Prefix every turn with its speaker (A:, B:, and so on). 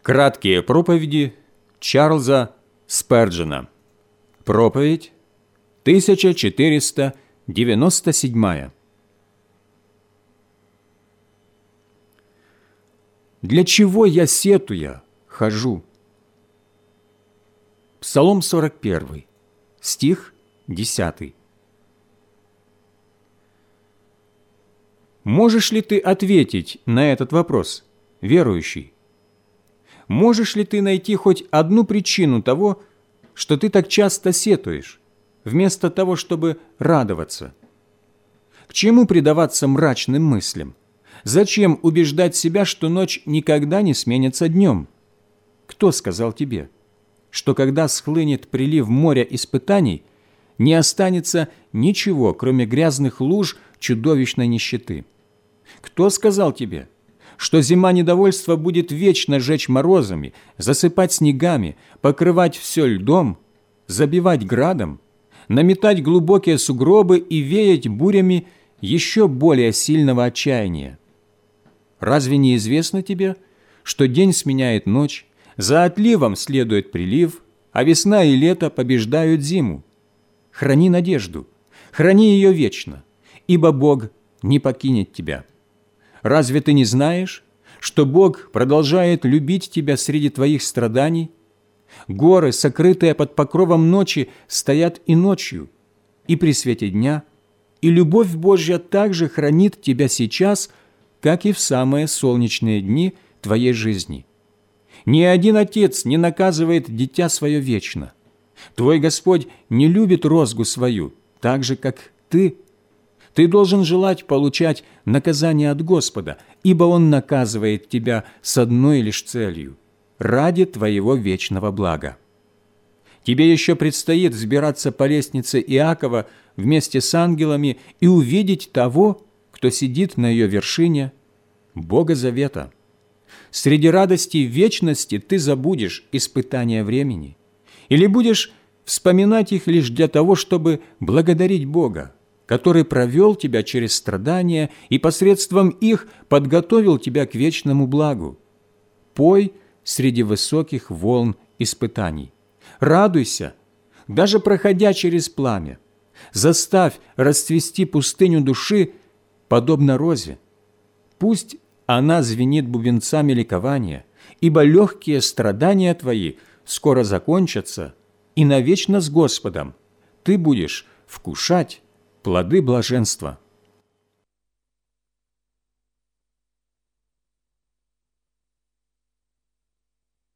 A: Краткие проповеди Чарльза Сперджена. Проповедь 1497. Для чего я, сетуя, хожу? Псалом 41, стих 10. Можешь ли ты ответить на этот вопрос, верующий? Можешь ли ты найти хоть одну причину того, что ты так часто сетуешь, вместо того, чтобы радоваться? К чему предаваться мрачным мыслям? Зачем убеждать себя, что ночь никогда не сменится днем? Кто сказал тебе, что когда схлынет прилив моря испытаний, не останется ничего, кроме грязных луж чудовищной нищеты? Кто сказал тебе, что зима недовольства будет вечно жечь морозами, засыпать снегами, покрывать все льдом, забивать градом, наметать глубокие сугробы и веять бурями еще более сильного отчаяния? Разве не известно тебе, что день сменяет ночь, за отливом следует прилив, а весна и лето побеждают зиму? Храни надежду, храни ее вечно, ибо Бог не покинет тебя. Разве ты не знаешь, что Бог продолжает любить тебя среди твоих страданий? Горы, сокрытые под покровом ночи, стоят и ночью, и при свете дня, и любовь Божья также хранит тебя сейчас, как и в самые солнечные дни твоей жизни. Ни один отец не наказывает дитя свое вечно. Твой Господь не любит розгу свою, так же, как ты. Ты должен желать получать наказание от Господа, ибо Он наказывает тебя с одной лишь целью – ради твоего вечного блага. Тебе еще предстоит взбираться по лестнице Иакова вместе с ангелами и увидеть того, кто сидит на ее вершине, Бога Завета. Среди радости вечности ты забудешь испытания времени или будешь вспоминать их лишь для того, чтобы благодарить Бога, который провел тебя через страдания и посредством их подготовил тебя к вечному благу. Пой среди высоких волн испытаний. Радуйся, даже проходя через пламя. Заставь расцвести пустыню души, подобно розе. Пусть она звенит бубенцами ликования, ибо легкие страдания твои скоро закончатся, и навечно с Господом ты будешь вкушать плоды блаженства.